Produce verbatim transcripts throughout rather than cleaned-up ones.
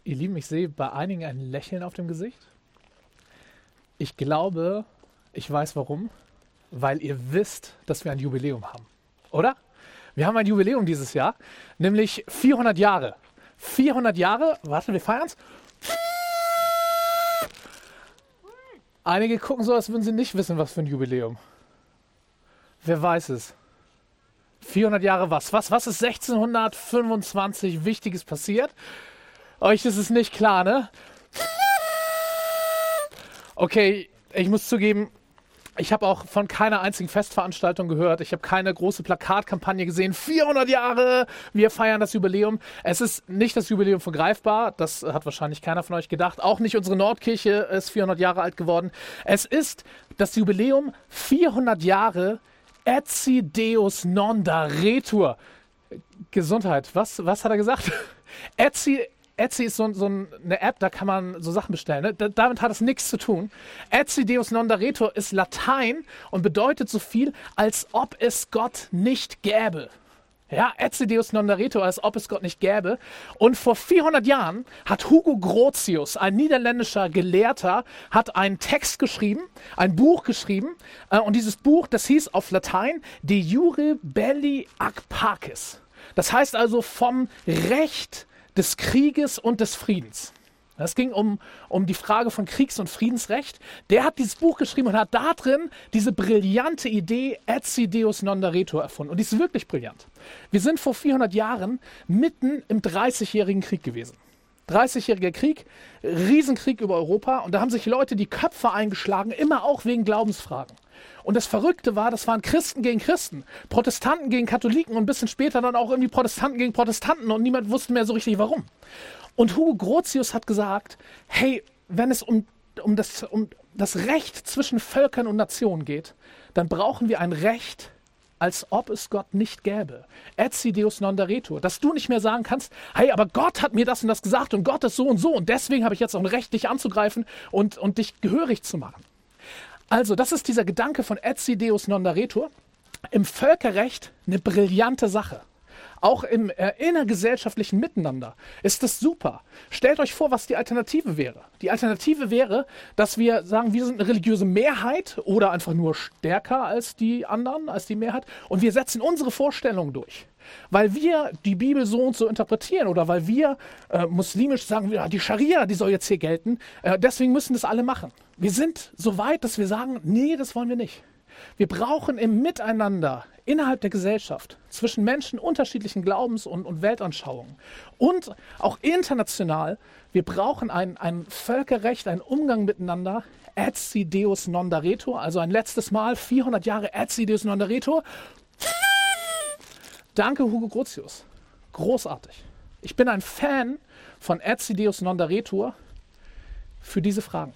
Ihr Lieben, ich sehe bei einigen ein Lächeln auf dem Gesicht. Ich glaube, ich weiß warum. Weil ihr wisst, dass wir ein Jubiläum haben. Oder? Wir haben ein Jubiläum dieses Jahr, nämlich vierhundert Jahre. vierhundert Jahre, warte, wir feiern es. Einige gucken so, als würden sie nicht wissen, was für ein Jubiläum. Wer weiß es? vierhundert Jahre was? Was, was ist sechzehnhundertfünfundzwanzig Wichtiges passiert? Euch ist es nicht klar, ne? Okay, ich muss zugeben, ich habe auch von keiner einzigen Festveranstaltung gehört. Ich habe keine große Plakatkampagne gesehen. vierhundert Jahre, wir feiern das Jubiläum. Es ist nicht das Jubiläum von Greifbar. Das hat wahrscheinlich keiner von euch gedacht. Auch nicht unsere Nordkirche ist vierhundert Jahre alt geworden. Es ist das Jubiläum vierhundert Jahre Etsi Deus non daretur. Gesundheit. Was, was hat er gesagt? Etsi Etsy ist so, so eine App, da kann man so Sachen bestellen. Ne? Da, damit hat es nichts zu tun. Etsi Deus non daretur ist Latein und bedeutet so viel, als ob es Gott nicht gäbe. Ja, Etsi Deus non daretur, als ob es Gott nicht gäbe. Und vor vierhundert Jahren hat Hugo Grotius, ein niederländischer Gelehrter, hat einen Text geschrieben, ein Buch geschrieben. Äh, und dieses Buch, das hieß auf Latein De Jure Belli ac Pacis. Das heißt also vom Recht des Krieges und des Friedens. Es ging um, um die Frage von Kriegs- und Friedensrecht. Der hat dieses Buch geschrieben und hat da drin diese brillante Idee Etsi Deus non daretur erfunden. Und die ist wirklich brillant. Wir sind vor vierhundert Jahren mitten im dreißigjährigen Krieg gewesen. dreißigjähriger Krieg, Riesenkrieg über Europa. Und da haben sich Leute die Köpfe eingeschlagen, immer auch wegen Glaubensfragen. Und das Verrückte war, das waren Christen gegen Christen, Protestanten gegen Katholiken und ein bisschen später dann auch irgendwie Protestanten gegen Protestanten und niemand wusste mehr so richtig warum. Und Hugo Grotius hat gesagt, hey, wenn es um, um, das, um das Recht zwischen Völkern und Nationen geht, dann brauchen wir ein Recht, als ob es Gott nicht gäbe. Etsi Deus non daretur. Dass du nicht mehr sagen kannst, hey, aber Gott hat mir das und das gesagt und Gott ist so und so und deswegen habe ich jetzt auch ein Recht, dich anzugreifen und, und dich gehörig zu machen. Also, das ist dieser Gedanke von Etsi Deus non daretur. Im Völkerrecht eine brillante Sache. Auch im äh, innergesellschaftlichen Miteinander ist das super. Stellt euch vor, was die Alternative wäre. Die Alternative wäre, dass wir sagen, wir sind eine religiöse Mehrheit oder einfach nur stärker als die anderen, als die Mehrheit. Und wir setzen unsere Vorstellungen durch. Weil wir die Bibel so und so interpretieren oder weil wir äh, muslimisch sagen, ja, die Scharia, die soll jetzt hier gelten. Äh, deswegen müssen das alle machen. Wir sind so weit, dass wir sagen, nee, das wollen wir nicht. Wir brauchen im Miteinander innerhalb der Gesellschaft zwischen Menschen unterschiedlichen Glaubens- und, und Weltanschauungen und auch international, wir brauchen ein, ein Völkerrecht, einen Umgang miteinander, Etsi Deus non daretur, also ein letztes Mal, vierhundert Jahre Etsi Deus non daretur. Danke, Hugo Grotius. Großartig. Ich bin ein Fan von Etsi Deus non daretur für diese Fragen.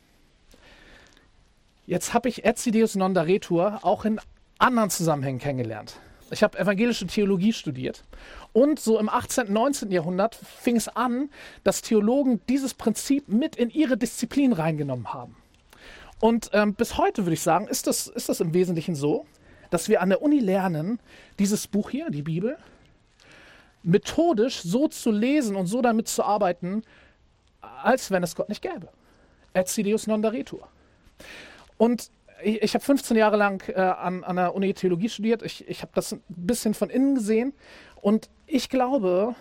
Jetzt habe ich Etsi Deus non daretur auch in anderen Zusammenhängen kennengelernt. Ich habe evangelische Theologie studiert und so im achtzehnten, neunzehnten Jahrhundert fing es an, dass Theologen dieses Prinzip mit in ihre Disziplin reingenommen haben. Und ähm, bis heute würde ich sagen, ist das, ist das im Wesentlichen so, dass wir an der Uni lernen, dieses Buch hier, die Bibel, methodisch so zu lesen und so damit zu arbeiten, als wenn es Gott nicht gäbe. Etsi Deus non daretur. Und ich, ich habe fünfzehn Jahre lang äh, an, an der Uni Theologie studiert. Ich, ich habe das ein bisschen von innen gesehen. Und ich glaube,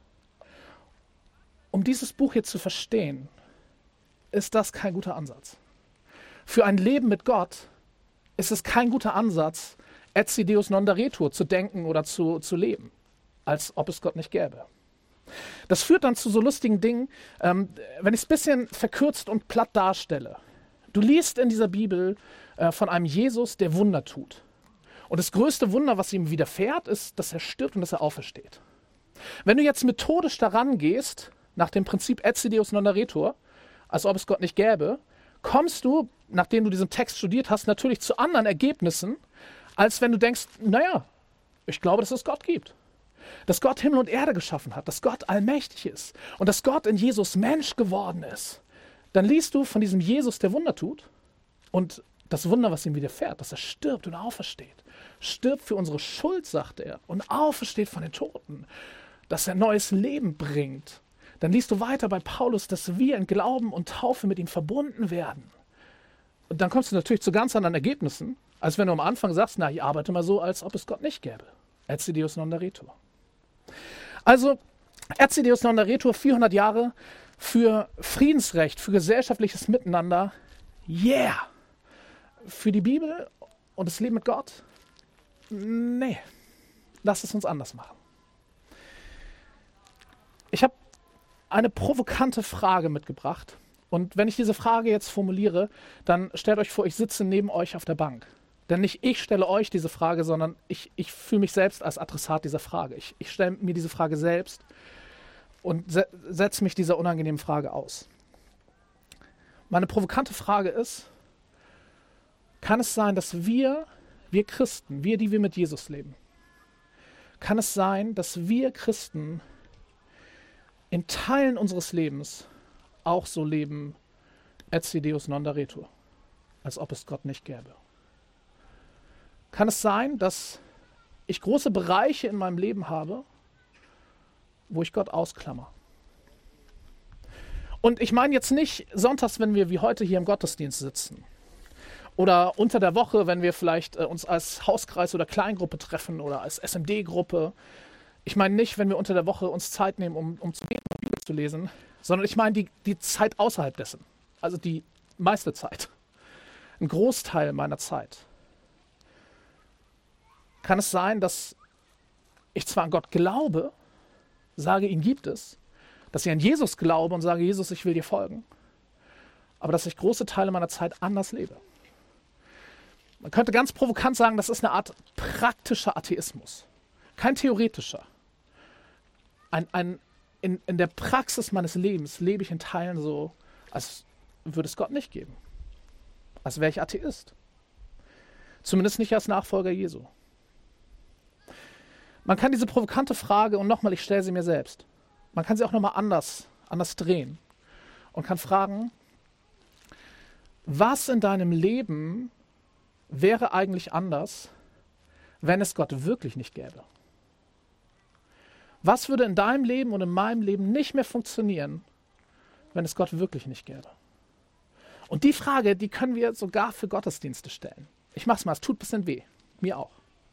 um dieses Buch hier zu verstehen, ist das kein guter Ansatz. Für ein Leben mit Gott ist es kein guter Ansatz, Etsi Deus non daretur zu denken oder zu, zu leben, als ob es Gott nicht gäbe. Das führt dann zu so lustigen Dingen, ähm, wenn ich es ein bisschen verkürzt und platt darstelle. Du liest in dieser Bibel äh, von einem Jesus, der Wunder tut. Und das größte Wunder, was ihm widerfährt, ist, dass er stirbt und dass er aufersteht. Wenn du jetzt methodisch daran gehst, nach dem Prinzip Etsi Deus non daretur, als ob es Gott nicht gäbe, kommst du, nachdem du diesen Text studiert hast, natürlich zu anderen Ergebnissen, als wenn du denkst, naja, ich glaube, dass es Gott gibt. Dass Gott Himmel und Erde geschaffen hat, dass Gott allmächtig ist und dass Gott in Jesus Mensch geworden ist. Dann liest du von diesem Jesus, der Wunder tut und das Wunder, was ihm widerfährt, dass er stirbt und aufersteht. Stirbt für unsere Schuld, sagt er, und aufersteht von den Toten. Dass er neues Leben bringt. dann liest du weiter bei Paulus, dass wir in Glauben und Taufe mit ihm verbunden werden. Und dann kommst du natürlich zu ganz anderen Ergebnissen, als wenn du am Anfang sagst, na, ich arbeite mal so, als ob es Gott nicht gäbe. Etsi Deus non daretur. Also, Etsi Deus non daretur, vierhundert Jahre für Friedensrecht, für gesellschaftliches Miteinander. Yeah! Für die Bibel und das Leben mit Gott? Nee. Lass es uns anders machen. Ich habe eine provokante Frage mitgebracht. Und wenn ich diese Frage jetzt formuliere, dann stellt euch vor, ich sitze neben euch auf der Bank. Denn nicht ich stelle euch diese Frage, sondern ich, ich fühle mich selbst als Adressat dieser Frage. Ich, ich stelle mir diese Frage selbst und se- setze mich dieser unangenehmen Frage aus. Meine provokante Frage ist, kann es sein, dass wir, wir Christen, wir, die wir mit Jesus leben, kann es sein, dass wir Christen in Teilen unseres Lebens auch so leben, Etsi Deus non daretur, als ob es Gott nicht gäbe? Kann es sein, dass ich große Bereiche in meinem Leben habe, wo ich Gott ausklammer? Und ich meine jetzt nicht sonntags, wenn wir wie heute hier im Gottesdienst sitzen. Oder unter der Woche, wenn wir vielleicht äh, uns als Hauskreis oder Kleingruppe treffen oder als S M D-Gruppe. Ich meine nicht, wenn wir unter der Woche uns Zeit nehmen, um, um zu beten und Bibel zu lesen, sondern ich meine die, die Zeit außerhalb dessen. Also die meiste Zeit. Ein Großteil meiner Zeit. Kann es sein, dass ich zwar an Gott glaube, sage, ihn gibt es, dass ich an Jesus glaube und sage, Jesus, ich will dir folgen, aber dass ich große Teile meiner Zeit anders lebe? Man könnte ganz provokant sagen, das ist eine Art praktischer Atheismus. Kein theoretischer. Ein, ein, in, in der Praxis meines Lebens lebe ich in Teilen so, als würde es Gott nicht geben. Als wäre ich Atheist. Zumindest nicht als Nachfolger Jesu. Man kann diese provokante Frage, und nochmal, ich stelle sie mir selbst, man kann sie auch nochmal anders, anders drehen und kann fragen, was in deinem Leben wäre eigentlich anders, wenn es Gott wirklich nicht gäbe? Was würde in deinem Leben und in meinem Leben nicht mehr funktionieren, wenn es Gott wirklich nicht gäbe? Und die Frage, die können wir sogar für Gottesdienste stellen. Ich mach's mal, es tut ein bisschen weh. Mir auch.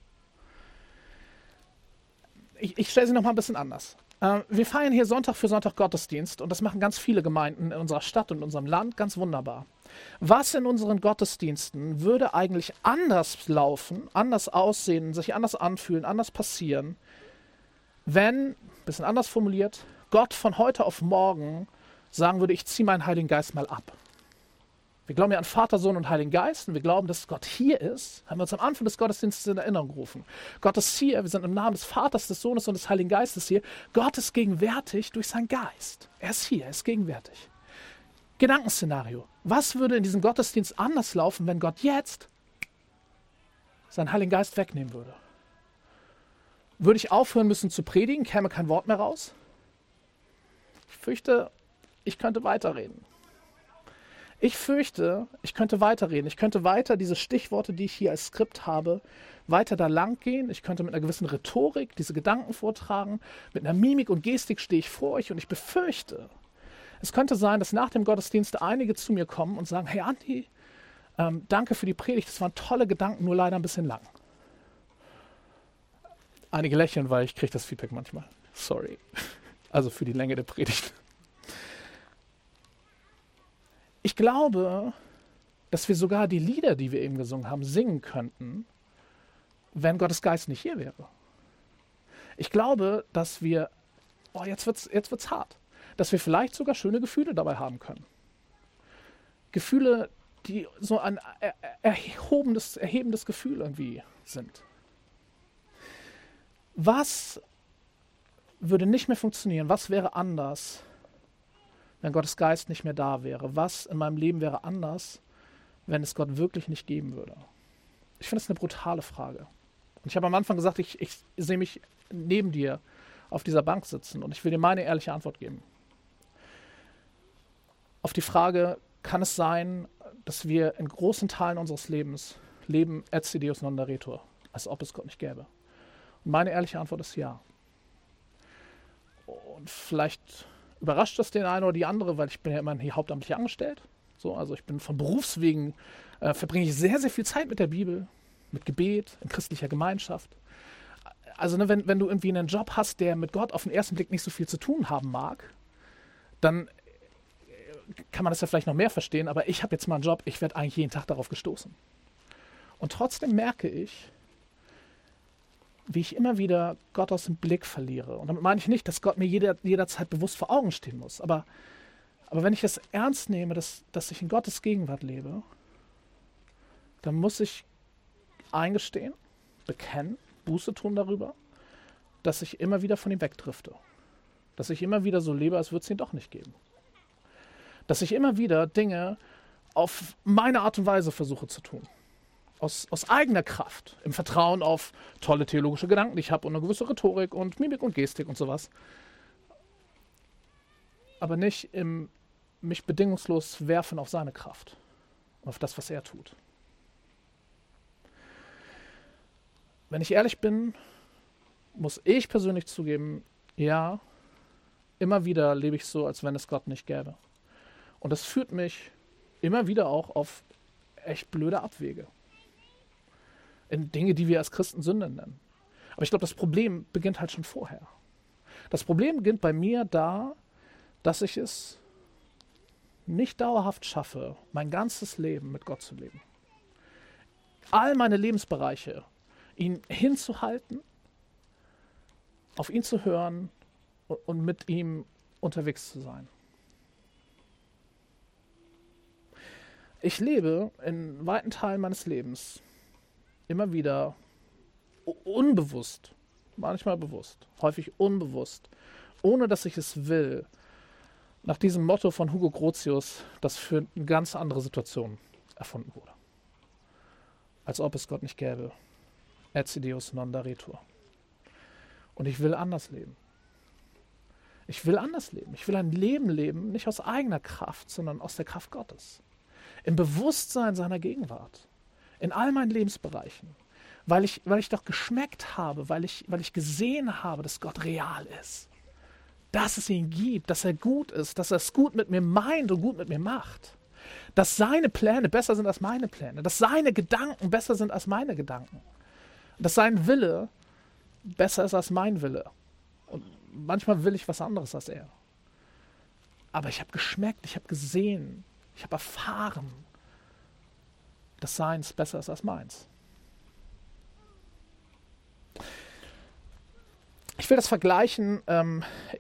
Ich, ich stelle sie noch mal ein bisschen anders. Äh, wir feiern hier Sonntag für Sonntag Gottesdienst und das machen ganz viele Gemeinden in unserer Stadt und in unserem Land ganz wunderbar. Was in unseren Gottesdiensten würde eigentlich anders laufen, anders aussehen, sich anders anfühlen, anders passieren, wenn, ein bisschen anders formuliert, Gott von heute auf morgen sagen würde, ich ziehe meinen Heiligen Geist mal ab. Wir glauben ja an Vater, Sohn und Heiligen Geist und wir glauben, dass Gott hier ist. Haben wir uns am Anfang des Gottesdienstes in Erinnerung gerufen. Gott ist hier, wir sind im Namen des Vaters, des Sohnes und des Heiligen Geistes hier. Gott ist gegenwärtig durch seinen Geist. Er ist hier, er ist gegenwärtig. Gedankenszenario. Was würde in diesem Gottesdienst anders laufen, wenn Gott jetzt seinen Heiligen Geist wegnehmen würde? Würde ich aufhören müssen zu predigen, käme kein Wort mehr raus? Ich fürchte, ich könnte weiterreden. Ich fürchte, ich könnte weiterreden. Ich könnte weiter diese Stichworte, die ich hier als Skript habe, weiter da lang gehen. Ich könnte mit einer gewissen Rhetorik diese Gedanken vortragen. Mit einer Mimik und Gestik stehe ich vor euch und ich befürchte, es könnte sein, dass nach dem Gottesdienst einige zu mir kommen und sagen, hey Andi, ähm, danke für die Predigt, das waren tolle Gedanken, nur leider ein bisschen lang. Einige lächeln, weil ich kriege das Feedback manchmal. Sorry. Also für die Länge der Predigt. Ich glaube, dass wir sogar die Lieder, die wir eben gesungen haben, singen könnten, wenn Gottes Geist nicht hier wäre. Ich glaube, dass wir, oh, jetzt wird's, jetzt wird's hart, dass wir vielleicht sogar schöne Gefühle dabei haben können. Gefühle, die so ein er, erhobendes, erhebendes Gefühl irgendwie sind. Was würde nicht mehr funktionieren? Was wäre anders, wenn Gottes Geist nicht mehr da wäre? Was in meinem Leben wäre anders, wenn es Gott wirklich nicht geben würde? Ich finde es eine brutale Frage. Und ich habe am Anfang gesagt, ich, ich sehe mich neben dir auf dieser Bank sitzen und ich will dir meine ehrliche Antwort geben. Auf die Frage, kann es sein, dass wir in großen Teilen unseres Lebens leben Etsi Deus non daretur, als ob es Gott nicht gäbe? Und meine ehrliche Antwort ist ja. Und vielleicht überrascht das den einen oder die andere, weil ich bin ja immerhin hier hauptamtlich angestellt. So, also ich bin von Berufswegen, äh, verbringe ich sehr, sehr viel Zeit mit der Bibel, mit Gebet, in christlicher Gemeinschaft. Also ne, wenn, wenn du irgendwie einen Job hast, der mit Gott auf den ersten Blick nicht so viel zu tun haben mag, dann kann man das ja vielleicht noch mehr verstehen, aber ich habe jetzt mal einen Job, ich werde eigentlich jeden Tag darauf gestoßen. Und trotzdem merke ich, wie ich immer wieder Gott aus dem Blick verliere. Und damit meine ich nicht, dass Gott mir jeder, jederzeit bewusst vor Augen stehen muss. Aber, aber wenn ich es ernst nehme, dass, dass ich in Gottes Gegenwart lebe, dann muss ich eingestehen, bekennen, Buße tun darüber, dass ich immer wieder von ihm wegdrifte. Dass ich immer wieder so lebe, als würde es ihn doch nicht geben. Dass ich immer wieder Dinge auf meine Art und Weise versuche zu tun. Aus, aus eigener Kraft, im Vertrauen auf tolle theologische Gedanken, die ich habe und eine gewisse Rhetorik und Mimik und Gestik und sowas. Aber nicht im mich bedingungslos werfen auf seine Kraft, auf das, was er tut. Wenn ich ehrlich bin, muss ich persönlich zugeben, ja, immer wieder lebe ich so, als wenn es Gott nicht gäbe. Und das führt mich immer wieder auch auf echt blöde Abwege. In Dinge, die wir als Christen Sünde nennen. Aber ich glaube, das Problem beginnt halt schon vorher. Das Problem beginnt bei mir da, dass ich es nicht dauerhaft schaffe, mein ganzes Leben mit Gott zu leben. All meine Lebensbereiche, ihn hinzuhalten, auf ihn zu hören und mit ihm unterwegs zu sein. Ich lebe in weiten Teilen meines Lebens immer wieder unbewusst, manchmal bewusst, häufig unbewusst, ohne dass ich es will, nach diesem Motto von Hugo Grotius, das für eine ganz andere Situation erfunden wurde. Als ob es Gott nicht gäbe. Etsi Deus non daretur. Und ich will anders leben. Ich will anders leben. Ich will ein Leben leben, nicht aus eigener Kraft, sondern aus der Kraft Gottes. Im Bewusstsein seiner Gegenwart. In all meinen Lebensbereichen. Weil ich, weil ich doch geschmeckt habe, weil ich, weil ich gesehen habe, dass Gott real ist. Dass es ihn gibt, dass er gut ist, dass er es gut mit mir meint und gut mit mir macht. Dass seine Pläne besser sind als meine Pläne. Dass seine Gedanken besser sind als meine Gedanken. Dass sein Wille besser ist als mein Wille. Und manchmal will ich was anderes als er. Aber ich habe geschmeckt, ich habe gesehen, ich habe erfahren, dass seins besser ist als meins. Ich will das vergleichen ähm,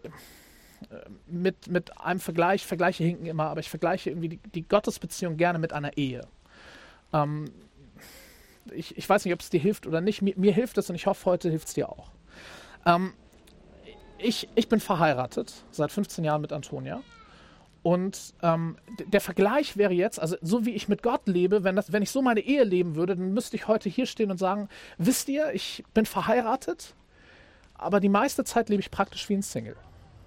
mit, mit einem Vergleich. Vergleiche hinken immer, aber ich vergleiche irgendwie die, die Gottesbeziehung gerne mit einer Ehe. Ähm, ich, ich weiß nicht, ob es dir hilft oder nicht. Mir, mir hilft es und ich hoffe, heute hilft es dir auch. Ähm, ich, ich bin verheiratet, seit fünfzehn Jahren mit Antonia. Und ähm, der Vergleich wäre jetzt, also so wie ich mit Gott lebe, wenn, das, wenn ich so meine Ehe leben würde, dann müsste ich heute hier stehen und sagen, wisst ihr, ich bin verheiratet, aber die meiste Zeit lebe ich praktisch wie ein Single.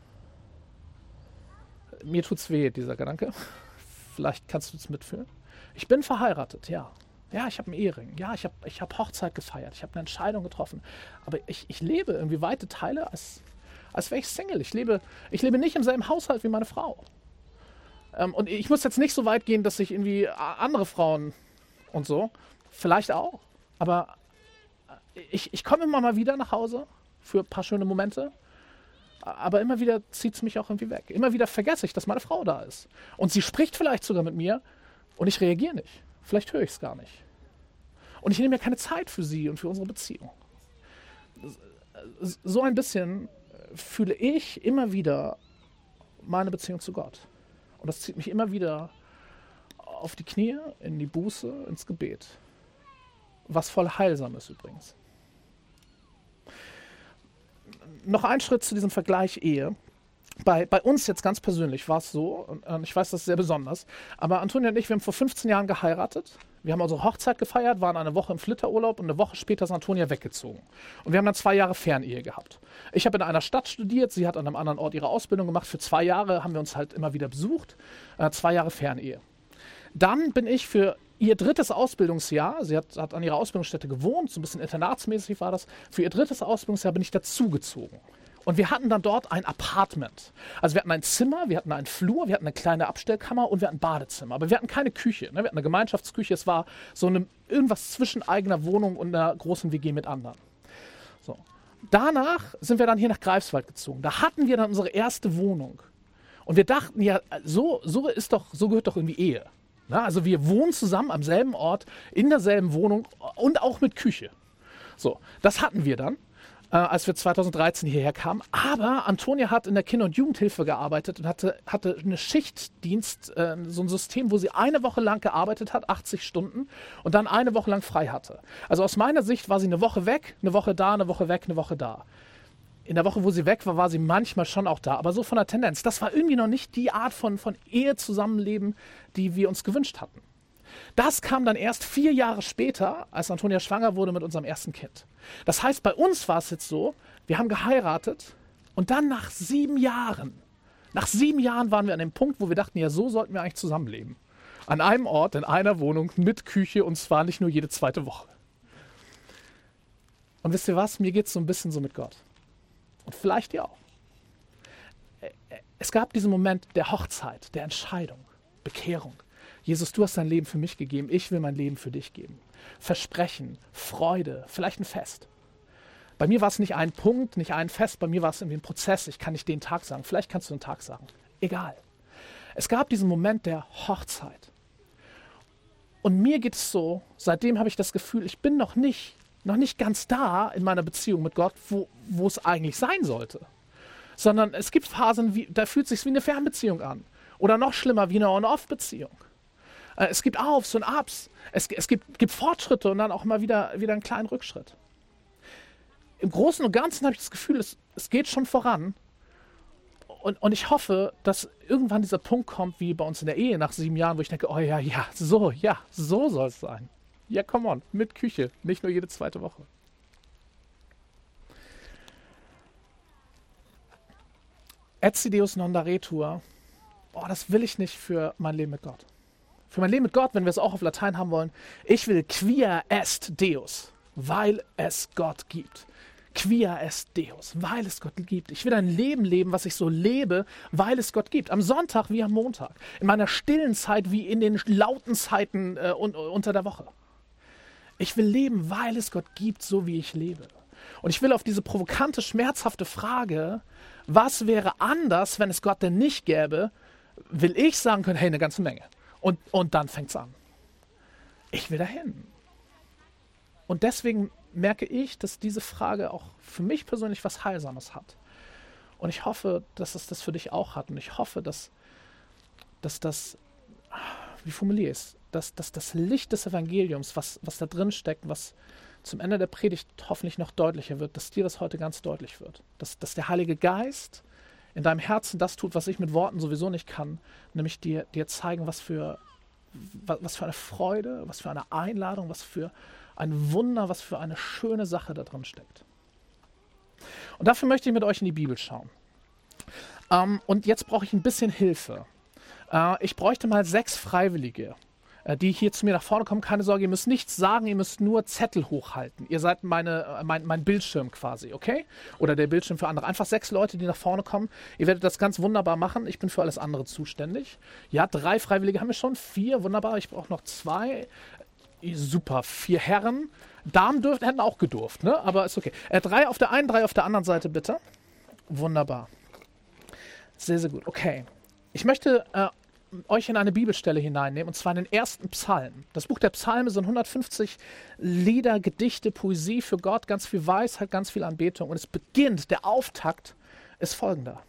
Mir tut's weh, dieser Gedanke. Vielleicht kannst du es mitfühlen. Ich bin verheiratet, ja. Ja, ich habe einen Ehering. Ja, ich habe ich hab Hochzeit gefeiert. Ich habe eine Entscheidung getroffen. Aber ich, ich lebe irgendwie weite Teile, als, als wäre ich Single. Ich lebe, ich lebe nicht im selben Haushalt wie meine Frau. Ähm, und ich muss jetzt nicht so weit gehen, dass ich irgendwie andere Frauen und so, vielleicht auch. Aber ich, ich komme immer mal wieder nach Hause für ein paar schöne Momente. Aber immer wieder zieht es mich auch irgendwie weg. Immer wieder vergesse ich, dass meine Frau da ist. Und sie spricht vielleicht sogar mit mir und ich reagiere nicht. Vielleicht höre ich es gar nicht. Und ich nehme mir keine Zeit für sie und für unsere Beziehung. So ein bisschen fühle ich immer wieder meine Beziehung zu Gott. Und das zieht mich immer wieder auf die Knie, in die Buße, ins Gebet. Was voll heilsam ist übrigens. Noch ein Schritt zu diesem Vergleich Ehe. Bei, bei uns jetzt ganz persönlich war es so, und, und ich weiß, das ist sehr besonders, aber Antonia und ich, wir haben vor fünfzehn Jahren geheiratet. Wir haben unsere Hochzeit gefeiert, waren eine Woche im Flitterurlaub und eine Woche später ist Antonia weggezogen. Und wir haben dann zwei Jahre Fernehe gehabt. Ich habe in einer Stadt studiert, sie hat an einem anderen Ort ihre Ausbildung gemacht. Für zwei Jahre haben wir uns halt immer wieder besucht. Äh, zwei Jahre Fernehe. Dann bin ich für ihr drittes Ausbildungsjahr, sie hat, hat an ihrer Ausbildungsstätte gewohnt, so ein bisschen internatsmäßig war das, für ihr drittes Ausbildungsjahr bin ich dazugezogen. Und wir hatten dann dort ein Apartment. Also wir hatten ein Zimmer, wir hatten einen Flur, wir hatten eine kleine Abstellkammer und wir hatten ein Badezimmer. Aber wir hatten keine Küche. Ne? Wir hatten eine Gemeinschaftsküche. Es war so eine, irgendwas zwischen eigener Wohnung und einer großen W G mit anderen. So. Danach sind wir dann hier nach Greifswald gezogen. Da hatten wir dann unsere erste Wohnung. Und wir dachten, ja, so, so, ist doch, so gehört doch irgendwie Ehe. Na, also wir wohnen zusammen am selben Ort, in derselben Wohnung und auch mit Küche. So, das hatten wir dann, äh, als wir zweitausenddreizehn hierher kamen. Aber Antonia hat in der Kinder- und Jugendhilfe gearbeitet und hatte, hatte eine Schichtdienst, äh, so ein System, wo sie eine Woche lang gearbeitet hat, achtzig Stunden, und dann eine Woche lang frei hatte. Also aus meiner Sicht war sie eine Woche weg, eine Woche da, eine Woche weg, eine Woche da. In der Woche, wo sie weg war, war sie manchmal schon auch da, aber so von der Tendenz. Das war irgendwie noch nicht die Art von, von Ehe-Zusammenleben, die wir uns gewünscht hatten. Das kam dann erst vier Jahre später, als Antonia schwanger wurde mit unserem ersten Kind. Das heißt, bei uns war es jetzt so, wir haben geheiratet und dann nach sieben Jahren, nach sieben Jahren waren wir an dem Punkt, wo wir dachten, ja, so sollten wir eigentlich zusammenleben. An einem Ort, in einer Wohnung, mit Küche, und zwar nicht nur jede zweite Woche. Und wisst ihr was? Mir geht es so ein bisschen so mit Gott. Und vielleicht ihr auch. Es gab diesen Moment der Hochzeit, der Entscheidung, Bekehrung. Jesus, du hast dein Leben für mich gegeben, ich will mein Leben für dich geben. Versprechen, Freude, vielleicht ein Fest. Bei mir war es nicht ein Punkt, nicht ein Fest, bei mir war es irgendwie ein Prozess. Ich kann nicht den Tag sagen, vielleicht kannst du einen Tag sagen. Egal. Es gab diesen Moment der Hochzeit. Und mir geht es so, seitdem habe ich das Gefühl, ich bin noch nicht, noch nicht ganz da in meiner Beziehung mit Gott, wo, wo es eigentlich sein sollte. Sondern es gibt Phasen, wie, da fühlt es sich wie eine Fernbeziehung an. Oder noch schlimmer, wie eine On-Off-Beziehung. Es gibt Aufs und Ups. Es, es gibt, gibt Fortschritte und dann auch mal wieder, wieder einen kleinen Rückschritt. Im Großen und Ganzen habe ich das Gefühl, es, es geht schon voran. Und, und ich hoffe, dass irgendwann dieser Punkt kommt, wie bei uns in der Ehe nach sieben Jahren, wo ich denke, oh ja, ja, so, ja, so soll es sein. Ja, come on, mit Küche, nicht nur jede zweite Woche. Etsi Deus non daretur, oh, das will ich nicht für mein Leben mit Gott. Für mein Leben mit Gott, wenn wir es auch auf Latein haben wollen, ich will quia est Deus, weil es Gott gibt. Quia est Deus, weil es Gott gibt. Ich will ein Leben leben, was ich so lebe, weil es Gott gibt. Am Sonntag wie am Montag. In meiner stillen Zeit wie in den lauten Zeiten äh, un- unter der Woche. Ich will leben, weil es Gott gibt, so wie ich lebe. Und ich will auf diese provokante, schmerzhafte Frage, was wäre anders, wenn es Gott denn nicht gäbe, will ich sagen können, hey, eine ganze Menge. Und, und dann fängt es an. Ich will dahin. Und deswegen merke ich, dass diese Frage auch für mich persönlich was Heilsames hat. Und ich hoffe, dass es das für dich auch hat. Und ich hoffe, dass, dass das, wie formuliere ich es, dass, dass das Licht des Evangeliums, was, was da drin steckt, was zum Ende der Predigt hoffentlich noch deutlicher wird, dass dir das heute ganz deutlich wird. Dass, dass der Heilige Geist in deinem Herzen das tut, was ich mit Worten sowieso nicht kann, nämlich dir, dir zeigen, was für, was für eine Freude, was für eine Einladung, was für ein Wunder, was für eine schöne Sache da drin steckt. Und dafür möchte ich mit euch in die Bibel schauen. Ähm, und jetzt brauche ich ein bisschen Hilfe. Äh, ich bräuchte mal sechs Freiwillige, äh, die hier zu mir nach vorne kommen. Keine Sorge, ihr müsst nichts sagen, ihr müsst nur Zettel hochhalten. Ihr seid meine, äh, mein, mein Bildschirm quasi, okay? Oder der Bildschirm für andere. Einfach sechs Leute, die nach vorne kommen. Ihr werdet das ganz wunderbar machen. Ich bin für alles andere zuständig. Ja, drei Freiwillige haben wir schon. Vier, wunderbar. Ich brauche noch zwei. Super, vier Herren. Damen dürften, hätten auch gedurft, ne? Aber ist okay. Äh, drei auf der einen, drei auf der anderen Seite, bitte. Wunderbar. Sehr, sehr gut. Okay. Ich möchte äh, euch in eine Bibelstelle hineinnehmen, und zwar in den ersten Psalm. Das Buch der Psalme sind hundertfünfzig Lieder, Gedichte, Poesie für Gott, ganz viel Weisheit, ganz viel Anbetung. Und es beginnt, der Auftakt ist folgender.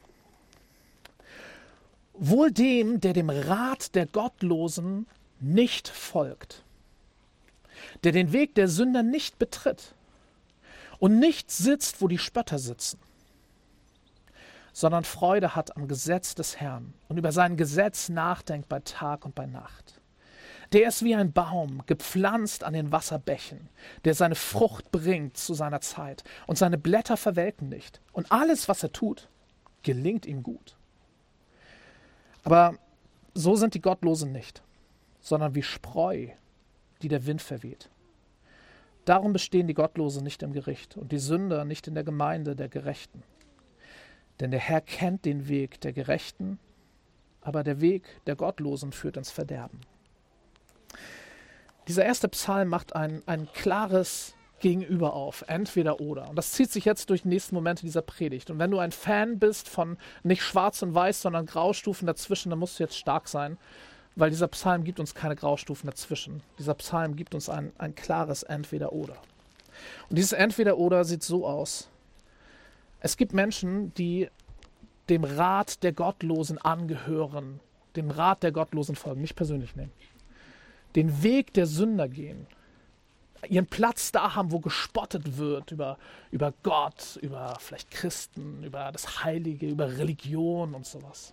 Wohl dem, der dem Rat der Gottlosen nicht folgt, der den Weg der Sünder nicht betritt und nicht sitzt, wo die Spötter sitzen, sondern Freude hat am Gesetz des Herrn und über sein Gesetz nachdenkt bei Tag und bei Nacht. Der ist wie ein Baum, gepflanzt an den Wasserbächen, der seine Frucht bringt zu seiner Zeit und seine Blätter verwelken nicht. Und alles, was er tut, gelingt ihm gut. Aber so sind die Gottlosen nicht, sondern wie Spreu, die der Wind verweht. Darum bestehen die Gottlosen nicht im Gericht und die Sünder nicht in der Gemeinde der Gerechten. Denn der Herr kennt den Weg der Gerechten, aber der Weg der Gottlosen führt ins Verderben. Dieser erste Psalm macht ein, ein klares Gegenüber auf, entweder oder. Und das zieht sich jetzt durch die nächsten Momente dieser Predigt. Und wenn du ein Fan bist von nicht schwarz und weiß, sondern Graustufen dazwischen, dann musst du jetzt stark sein, weil dieser Psalm gibt uns keine Graustufen dazwischen. Dieser Psalm gibt uns ein, ein klares entweder oder. Und dieses entweder oder sieht so aus. Es gibt Menschen, die dem Rat der Gottlosen angehören, dem Rat der Gottlosen folgen, mich persönlich nehmen, den Weg der Sünder gehen, ihren Platz da haben, wo gespottet wird über, über Gott, über vielleicht Christen, über das Heilige, über Religion und sowas.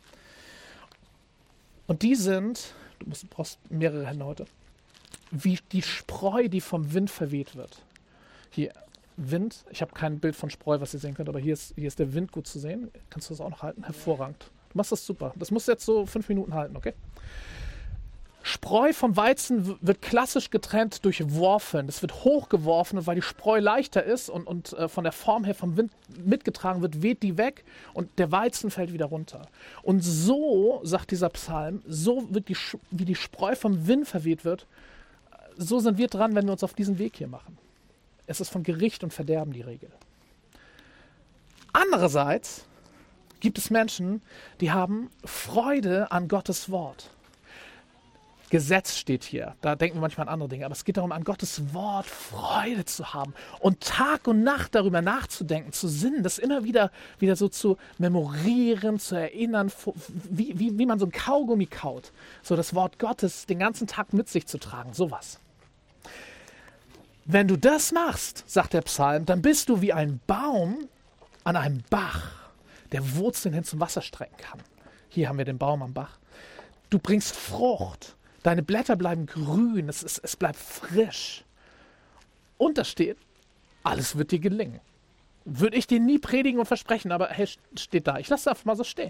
Und die sind, du musst, brauchst mehrere Hände heute, wie die Spreu, die vom Wind verweht wird. Hier, Wind, ich habe kein Bild von Spreu, was ihr sehen könnt, aber hier ist, hier ist der Wind gut zu sehen. Kannst du das auch noch halten? Hervorragend. Du machst das super. Das musst du jetzt so fünf Minuten halten, okay? Spreu vom Weizen wird klassisch getrennt durch Worfen. Das wird hochgeworfen und weil die Spreu leichter ist und, und äh, von der Form her vom Wind mitgetragen wird, weht die weg und der Weizen fällt wieder runter. Und so, sagt dieser Psalm, so wird die, wie die Spreu vom Wind verweht wird, so sind wir dran, wenn wir uns auf diesen Weg hier machen. Es ist von Gericht und Verderben die Regel. Andererseits gibt es Menschen, die haben Freude an Gottes Wort. Gesetz steht hier, da denken wir manchmal an andere Dinge, aber es geht darum, an Gottes Wort Freude zu haben und Tag und Nacht darüber nachzudenken, zu sinnen, das immer wieder, wieder so zu memorieren, zu erinnern, wie, wie, wie man so ein Kaugummi kaut, so das Wort Gottes den ganzen Tag mit sich zu tragen, sowas. Wenn du das machst, sagt der Psalm, dann bist du wie ein Baum an einem Bach, der Wurzeln hin zum Wasser strecken kann. Hier haben wir den Baum am Bach. Du bringst Frucht. Deine Blätter bleiben grün, es, ist, es bleibt frisch. Und da steht, alles wird dir gelingen. Würde ich dir nie predigen und versprechen, aber hey, steht da. Ich lasse es einfach mal so stehen.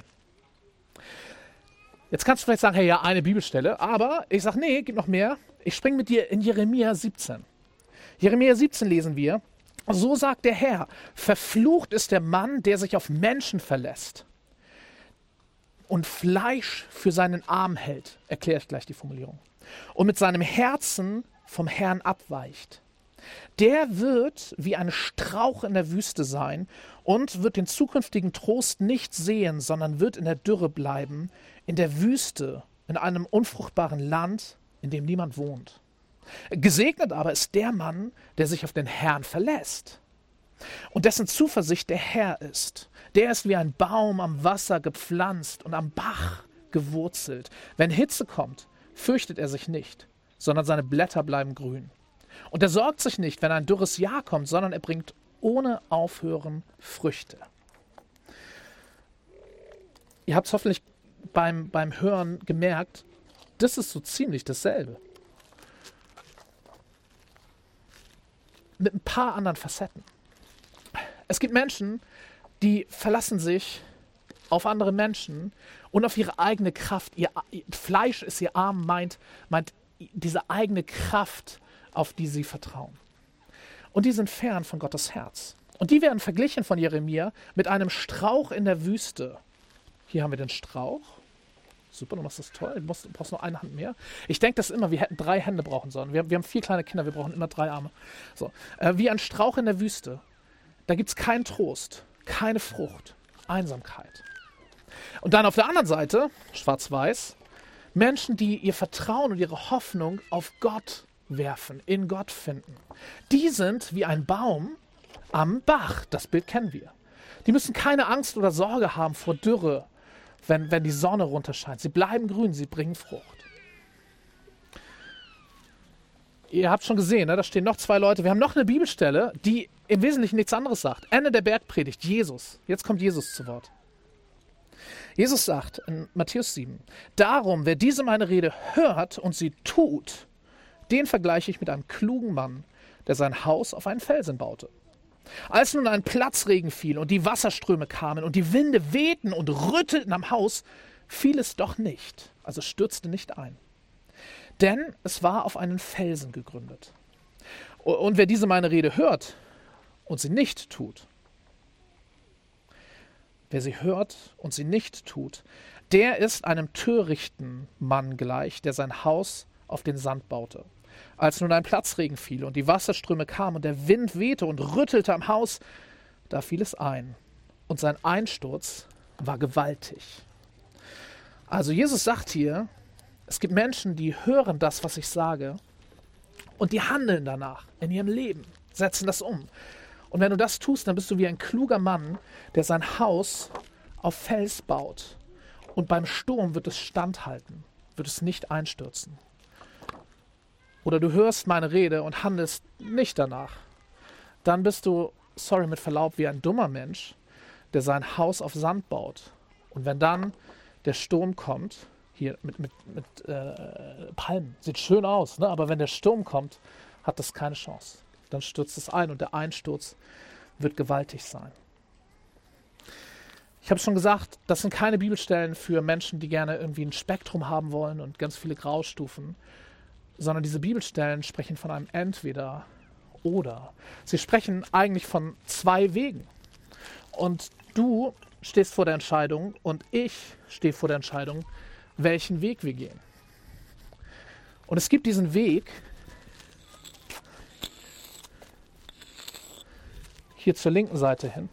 Jetzt kannst du vielleicht sagen, hey, ja, eine Bibelstelle, aber ich sage, nee, gibt noch mehr. Ich springe mit dir in Jeremia siebzehn. Jeremia siebzehn lesen wir, so sagt der Herr, verflucht ist der Mann, der sich auf Menschen verlässt und Fleisch für seinen Arm hält, erkläre ich gleich die Formulierung, und mit seinem Herzen vom Herrn abweicht. Der wird wie ein Strauch in der Wüste sein und wird den zukünftigen Trost nicht sehen, sondern wird in der Dürre bleiben, in der Wüste, in einem unfruchtbaren Land, in dem niemand wohnt. Gesegnet aber ist der Mann, der sich auf den Herrn verlässt und dessen Zuversicht der Herr ist. Der ist wie ein Baum am Wasser gepflanzt und am Bach gewurzelt. Wenn Hitze kommt, fürchtet er sich nicht, sondern seine Blätter bleiben grün. Und er sorgt sich nicht, wenn ein dürres Jahr kommt, sondern er bringt ohne Aufhören Früchte. Ihr habt es hoffentlich beim, beim Hören gemerkt, das ist so ziemlich dasselbe. Mit ein paar anderen Facetten. Es gibt Menschen, die verlassen sich auf andere Menschen und auf ihre eigene Kraft. Ihr, ihr Fleisch ist ihr Arm, meint, meint diese eigene Kraft, auf die sie vertrauen. Und die sind fern von Gottes Herz. Und die werden verglichen von Jeremia mit einem Strauch in der Wüste. Hier haben wir den Strauch. Super, du machst das toll. Du brauchst, du brauchst nur eine Hand mehr. Ich denke das immer, wir hätten drei Hände brauchen sollen. Wir, wir haben vier kleine Kinder, wir brauchen immer drei Arme. So, äh, wie ein Strauch in der Wüste. Da gibt es keinen Trost, keine Frucht, Einsamkeit. Und dann auf der anderen Seite, schwarz-weiß, Menschen, die ihr Vertrauen und ihre Hoffnung auf Gott werfen, in Gott finden. Die sind wie ein Baum am Bach, das Bild kennen wir. Die müssen keine Angst oder Sorge haben vor Dürre, wenn, wenn die Sonne runterscheint. Sie bleiben grün, sie bringen Frucht. Ihr habt schon gesehen, ne? Da stehen noch zwei Leute. Wir haben noch eine Bibelstelle, die im Wesentlichen nichts anderes sagt. Ende der Bergpredigt, Jesus. Jetzt kommt Jesus zu Wort. Jesus sagt in Matthäus sieben, darum, wer diese meine Rede hört und sie tut, den vergleiche ich mit einem klugen Mann, der sein Haus auf einen Felsen baute. Als nun ein Platzregen fiel und die Wasserströme kamen und die Winde wehten und rüttelten am Haus, fiel es doch nicht, also stürzte nicht ein. Denn es war auf einen Felsen gegründet. Und wer diese meine Rede hört und sie nicht tut, wer sie hört und sie nicht tut, der ist einem törichten Mann gleich, der sein Haus auf den Sand baute. Als nun ein Platzregen fiel und die Wasserströme kamen und der Wind wehte und rüttelte am Haus, da fiel es ein. Und sein Einsturz war gewaltig. Also Jesus sagt hier, es gibt Menschen, die hören das, was ich sage, und die handeln danach in ihrem Leben, setzen das um. Und wenn du das tust, dann bist du wie ein kluger Mann, der sein Haus auf Fels baut. Und beim Sturm wird es standhalten, wird es nicht einstürzen. Oder du hörst meine Rede und handelst nicht danach. Dann bist du, sorry mit Verlaub, wie ein dummer Mensch, der sein Haus auf Sand baut. Und wenn dann der Sturm kommt, hier mit, mit, mit äh, Palmen, sieht schön aus, ne? Aber wenn der Sturm kommt, hat das keine Chance. Dann stürzt es ein und der Einsturz wird gewaltig sein. Ich habe schon gesagt, das sind keine Bibelstellen für Menschen, die gerne irgendwie ein Spektrum haben wollen und ganz viele Graustufen, sondern diese Bibelstellen sprechen von einem Entweder-Oder. Sie sprechen eigentlich von zwei Wegen. Und du stehst vor der Entscheidung und ich stehe vor der Entscheidung, welchen Weg wir gehen. Und es gibt diesen Weg hier zur linken Seite hin.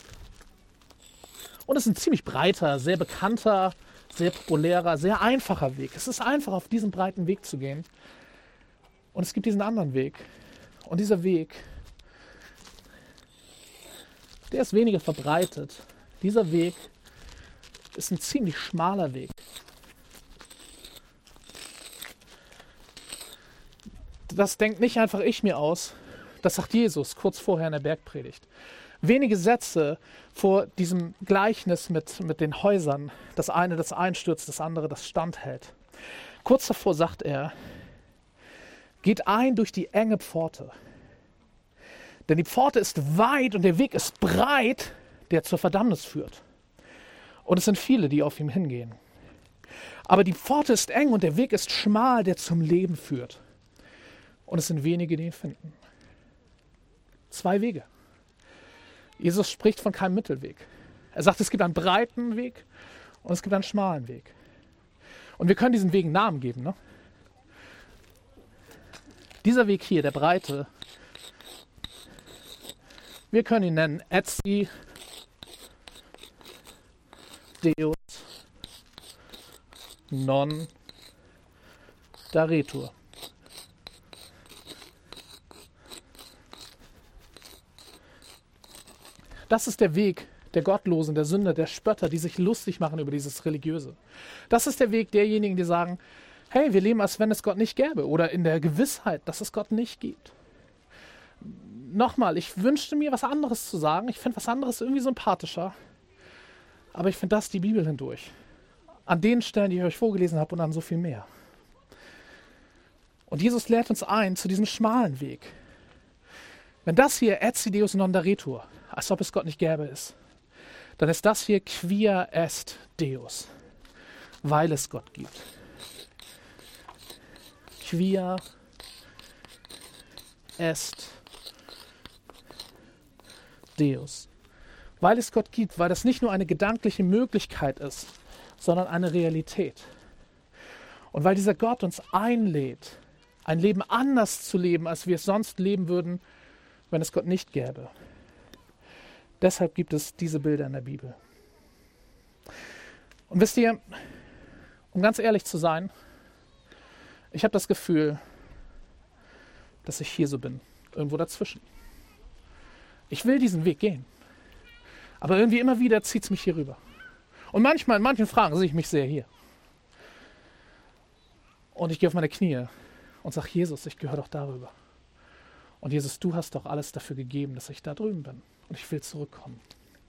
Und es ist ein ziemlich breiter, sehr bekannter, sehr populärer, sehr einfacher Weg. Es ist einfach, auf diesen breiten Weg zu gehen. Und es gibt diesen anderen Weg. Und dieser Weg, der ist weniger verbreitet. Dieser Weg ist ein ziemlich schmaler Weg. Das denkt nicht einfach ich mir aus. Das sagt Jesus kurz vorher in der Bergpredigt. Wenige Sätze vor diesem Gleichnis mit, mit den Häusern. Das eine, das einstürzt, das andere, das standhält. Kurz davor sagt er, geht ein durch die enge Pforte. Denn die Pforte ist weit und der Weg ist breit, der zur Verdammnis führt. Und es sind viele, die auf ihm hingehen. Aber die Pforte ist eng und der Weg ist schmal, der zum Leben führt. Und es sind wenige, die ihn finden. Zwei Wege. Jesus spricht von keinem Mittelweg. Er sagt, es gibt einen breiten Weg und es gibt einen schmalen Weg. Und wir können diesen Wegen Namen geben. Ne? Dieser Weg hier, der breite, wir können ihn nennen Etsi Deus non daretur. Das ist der Weg der Gottlosen, der Sünder, der Spötter, die sich lustig machen über dieses Religiöse. Das ist der Weg derjenigen, die sagen, hey, wir leben, als wenn es Gott nicht gäbe. Oder in der Gewissheit, dass es Gott nicht gibt. Nochmal, ich wünschte mir, was anderes zu sagen. Ich finde was anderes irgendwie sympathischer. Aber ich finde das die Bibel hindurch. An den Stellen, die ich euch vorgelesen habe und an so viel mehr. Und Jesus lädt uns ein zu diesem schmalen Weg. Wenn das hier Etsi Deus non daretur, als ob es Gott nicht gäbe ist, dann ist das hier quia est Deus, weil es Gott gibt. Quia est Deus. Weil es Gott gibt, weil das nicht nur eine gedankliche Möglichkeit ist, sondern eine Realität. Und weil dieser Gott uns einlädt, ein Leben anders zu leben, als wir es sonst leben würden, wenn es Gott nicht gäbe. Deshalb gibt es diese Bilder in der Bibel. Und wisst ihr, um ganz ehrlich zu sein, ich habe das Gefühl, dass ich hier so bin, irgendwo dazwischen. Ich will diesen Weg gehen, aber irgendwie immer wieder zieht es mich hier rüber. Und manchmal, in manchen Fragen sehe ich mich sehr hier. Und ich gehe auf meine Knie und sage, Jesus, ich gehöre doch darüber. Und Jesus, du hast doch alles dafür gegeben, dass ich da drüben bin. Und ich will zurückkommen.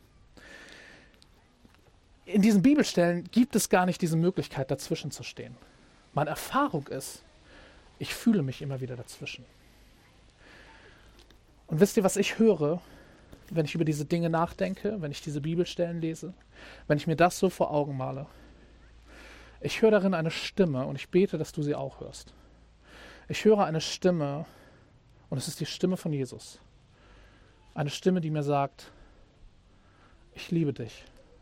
In diesen Bibelstellen gibt es gar nicht diese Möglichkeit, dazwischen zu stehen. Meine Erfahrung ist, ich fühle mich immer wieder dazwischen. Und wisst ihr, was ich höre, wenn ich über diese Dinge nachdenke, wenn ich diese Bibelstellen lese, wenn ich mir das so vor Augen male? Ich höre darin eine Stimme und ich bete, dass du sie auch hörst. Ich höre eine Stimme und es ist die Stimme von Jesus. Eine Stimme, die mir sagt, ich liebe dich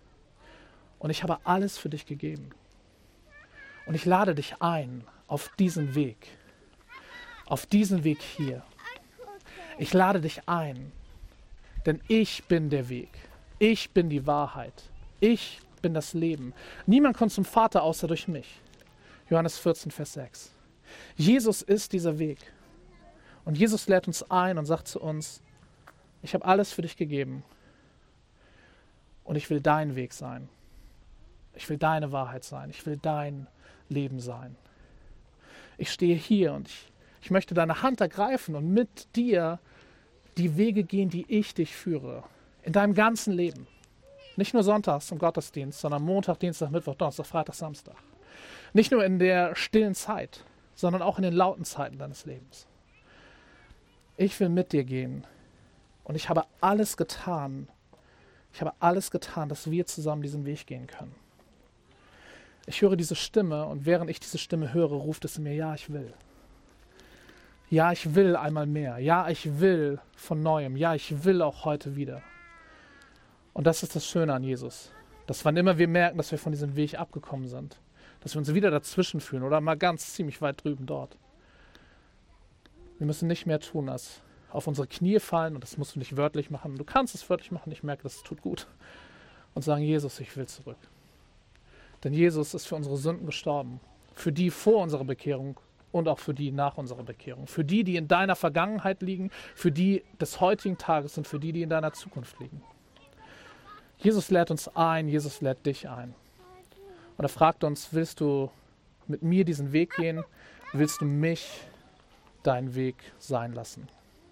Und ich habe alles für dich gegeben. Und ich lade dich ein auf diesen Weg. Auf diesen Weg hier. Ich lade dich ein. Denn ich bin der Weg. Ich bin die Wahrheit. Ich bin das Leben. Niemand kommt zum Vater außer durch mich. Johannes vierzehn, Vers sechs. Jesus ist dieser Weg. Und Jesus lädt uns ein und sagt zu uns, ich habe alles für dich gegeben. Und ich will dein Weg sein. Ich will deine Wahrheit sein. Ich will dein Leben sein. Ich stehe hier und ich, ich möchte deine Hand ergreifen und mit dir die Wege gehen, die ich dich führe. In deinem ganzen Leben. Nicht nur sonntags im Gottesdienst, sondern Montag, Dienstag, Mittwoch, Donnerstag, Freitag, Samstag. Nicht nur in der stillen Zeit, sondern auch in den lauten Zeiten deines Lebens. Ich will mit dir gehen und ich habe alles getan. Ich habe alles getan, dass wir zusammen diesen Weg gehen können. Ich höre diese Stimme und während ich diese Stimme höre, ruft es in mir, ja, ich will. Ja, ich will einmal mehr. Ja, ich will von Neuem. Ja, ich will auch heute wieder. Und das ist das Schöne an Jesus. Dass wann immer wir merken, dass wir von diesem Weg abgekommen sind, dass wir uns wieder dazwischen fühlen oder mal ganz ziemlich weit drüben dort. Wir müssen nicht mehr tun, als auf unsere Knie fallen, und das musst du nicht wörtlich machen. Du kannst es wörtlich machen, ich merke, das tut gut. Und sagen, Jesus, ich will zurück. Denn Jesus ist für unsere Sünden gestorben. Für die vor unserer Bekehrung und auch für die nach unserer Bekehrung. Für die, die in deiner Vergangenheit liegen, für die des heutigen Tages und für die, die in deiner Zukunft liegen. Jesus lädt uns ein, Jesus lädt dich ein. Und er fragt uns, willst du mit mir diesen Weg gehen? Willst du mich deinen Weg sein lassen?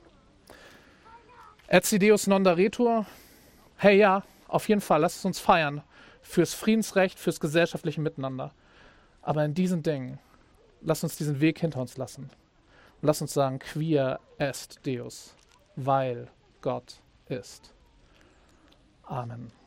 Etsi Deus non daretur. Hey ja, auf jeden Fall, lass es uns feiern. Fürs Friedensrecht, fürs gesellschaftliche Miteinander. Aber in diesen Dingen, lass uns diesen Weg hinter uns lassen. Und lass uns sagen, quia est Deus, weil Gott ist. Amen.